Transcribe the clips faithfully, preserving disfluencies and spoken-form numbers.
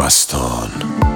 مستان.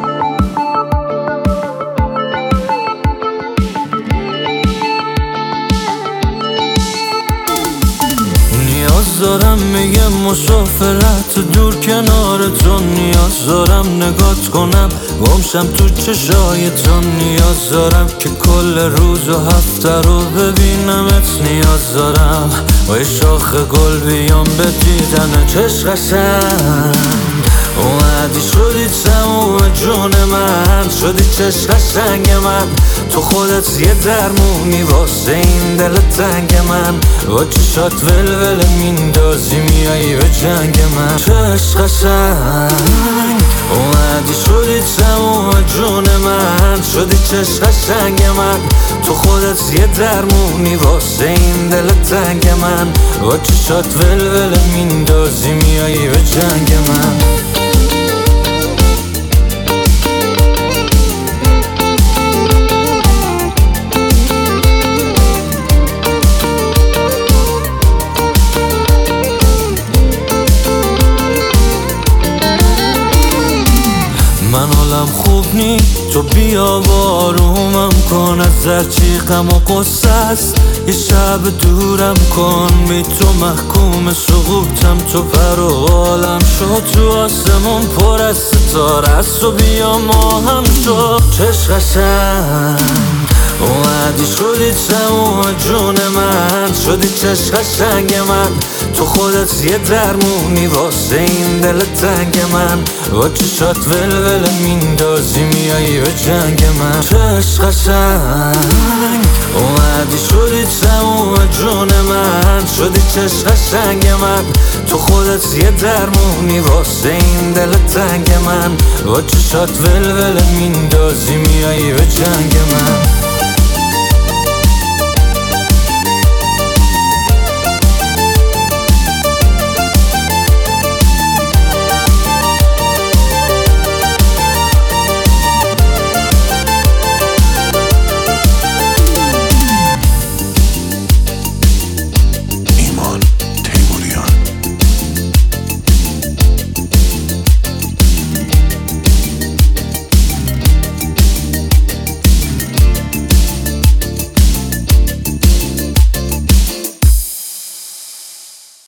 نیاز دارم میگم مسافرت دور کنار تو، نیاز دارم نگات کنم گمشم تو چشای تو، نیاز دارم که کل روز و هفته رو ببینمت، نیاز دارم و شاخ گل بیام به دیدن چشم قشنگ. اومدی شدی تموم جون من، شدی چشم قشنگ من، تو خودت یه درمونی واسه این دل تنگ من، با چشات ولول میندازی میایی به جنگ من. چشم قشنگ اومدی شدی تموم جون من، شدی چشم قشنگ من، تو خودت یه درمونی واسه این دل تنگ من، با چشات ولول میندازی میایی به جنگ من. من حالم خوب نی تو بیا بارومم کن، از هرچی غم و قصه است یه شب دورم کن، بی تو محکوم سقوطم، تو پر و بالم شد، تو آسمون پر از ستاره است و بیا ما هم شد. چشم قشنگ اومدی شدی تموم جون من، شدی چشم قشنگ من، تو خودت یه درمونی واسه این دل تنگ من، با چشات ولول میندازی میایی به جنگ من. چشم قشنگ اومدی شدی تموم جون من، شدی چشم قشنگ من، تو خودت یه درمونی واسه این دل تنگ من، با چشات ولول میندازی میایی به جنگ من.